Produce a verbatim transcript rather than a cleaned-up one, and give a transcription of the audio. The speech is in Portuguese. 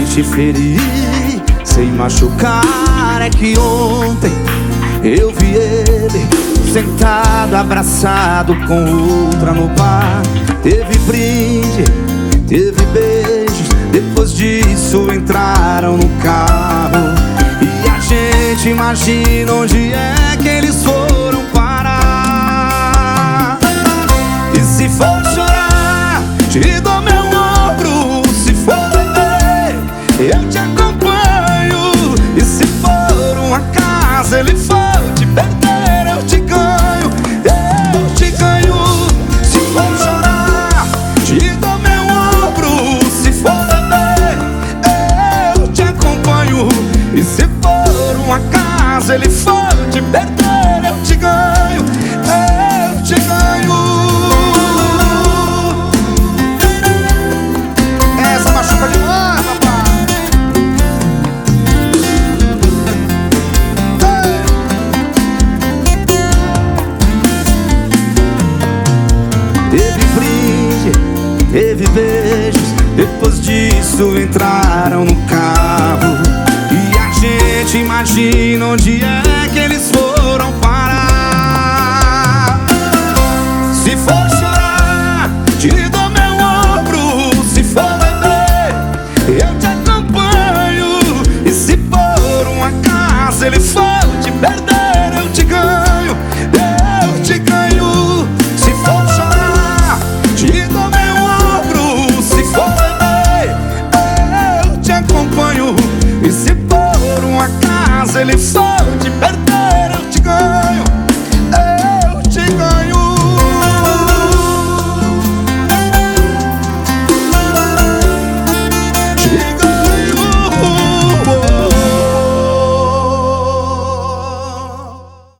te ferir sem machucar. É que ontem eu vi ele sentado, abraçado com outra no bar. Teve brinde, teve beijos, depois disso entraram no carro. E a gente imagina onde é que eles foram parar. E se for chorar, te dou meu ombro. Se for beber, eu te acompanho. E se for uma casa, ele for te perder, eu te ganho, eu te ganho. Se for chorar, te dou meu ombro. Se for beber, eu te acompanho. E se for uma casa, ele for te perder, eu te ganho, eu te ganho. Essa machuca demais, papai. Teve brinde, teve beijos, depois disso entraram no carro. E a gente imagina onde é que eles foram parar. Se for chorar, te dou meu ombro. Se for beber, eu te acompanho. E se for uma casa, ele for te perder, eu te ganho, eu te ganho. Se for chorar, te dou meu ombro. Se for beber, eu te acompanho. E se for uma casa, ele for